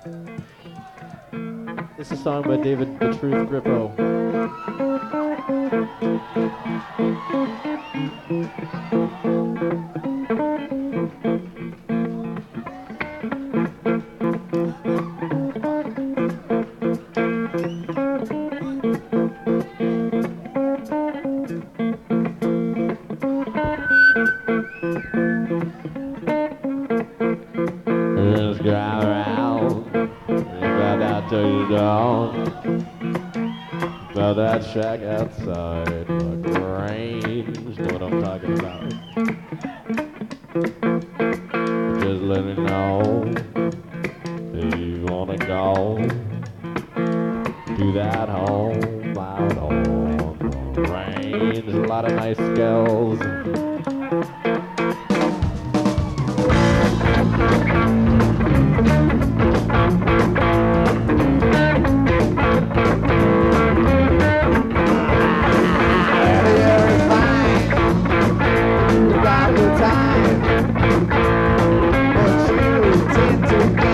This is a song by David the Truth Grippo. Just drive around, drive out till you dawn. About that shack outside, like range, know what I'm talking about. Just let me know if you wanna go to that home out on the range. A lot of nice skills. Time, but you tend to